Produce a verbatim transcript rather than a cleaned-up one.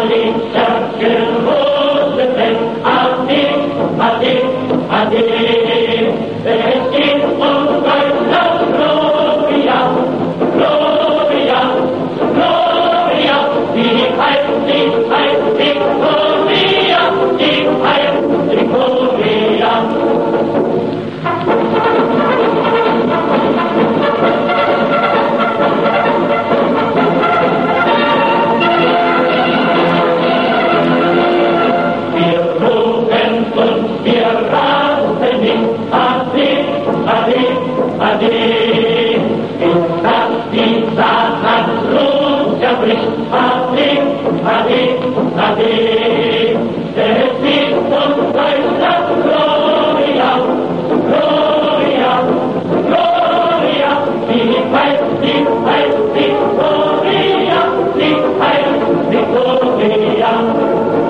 Charlie, Churchill, Roosevelt, Ade, Ade, Ade. Es geht um Deutschland, Gloria, Gloria, Gloria. Die Heil, die Heil, Victoria, die Heil, Victoria. Ade, bis das die Satanblut zerbricht. Ade, Ade, Ade.